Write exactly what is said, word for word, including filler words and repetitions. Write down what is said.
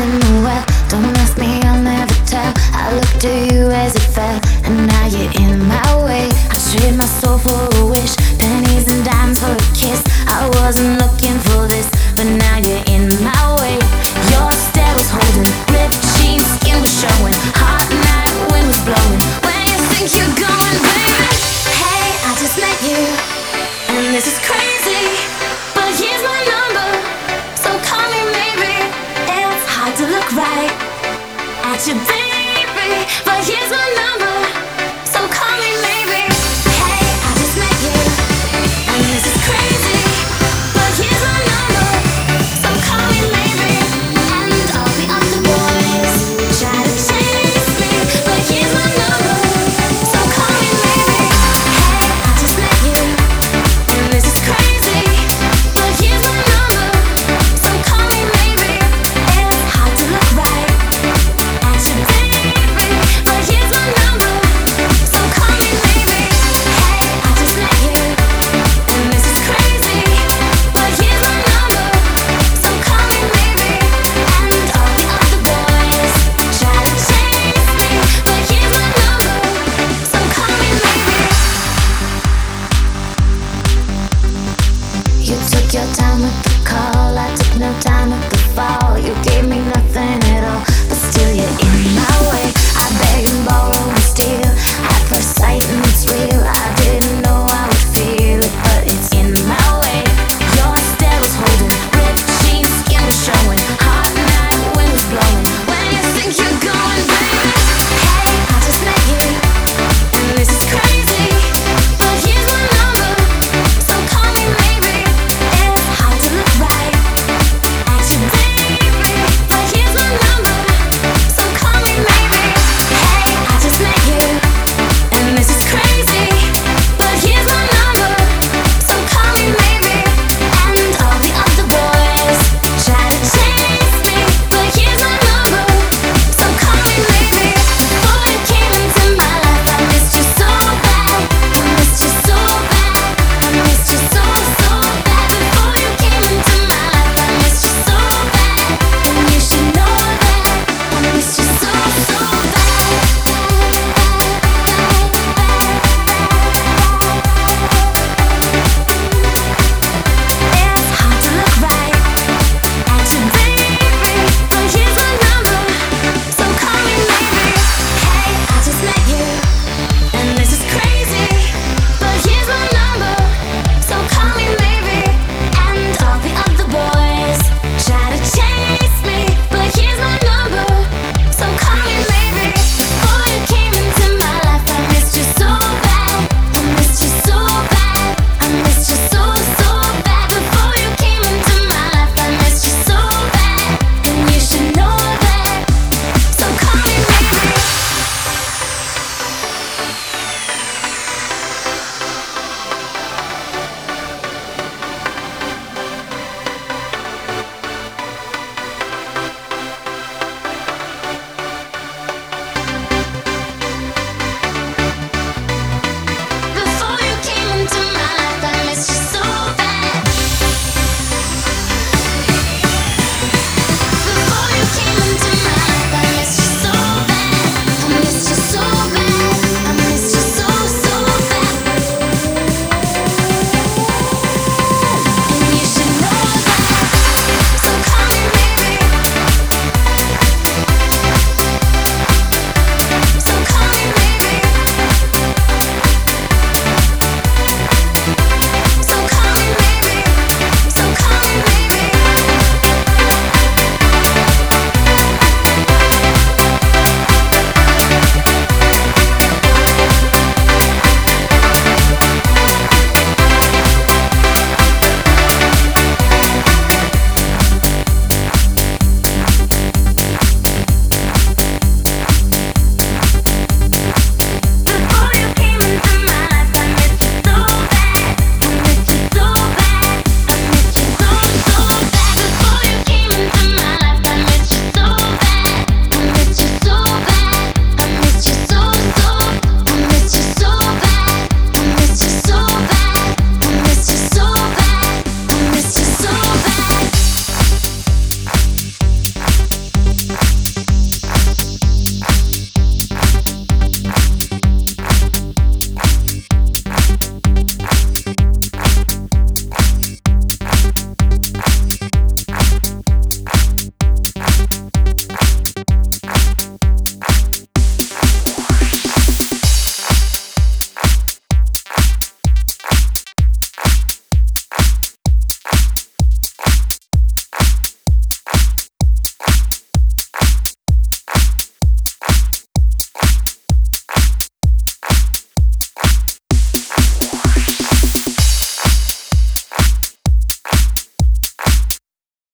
in the well. Don't ask me, I'll never tell. I looked at you as it fell, and now you're in my way. I trade my soul for a wish, pennies and dimes for a kiss. I wasn't looking for this, but now you're in my way. Your stare was holding, ripped jeans, skin was showing. Hot night, wind was blowing. Where you think you're going, baby? Hey, I just met you, and this is crazy, but here's my number, so call me maybe. It's hard to look right at you, baby, but here's my number, so call me maybe. Hey, I just met you, and this is crazy, but here's my number, so call me maybe. And all the other boys try to chase me, but here's my number, so call me maybe. Hey, I just met you, and this is crazy, but here's my number, so call me maybe. It's hard to look right at you, baby, but here's my number, so call me maybe. Hey, I just met you, and this is crazy, but here's my number, so call me maybe. And all the other boys try to chase me, but here's my number, so call me maybe. You took your time with the call, I took no time with the fall. You gave me nothing.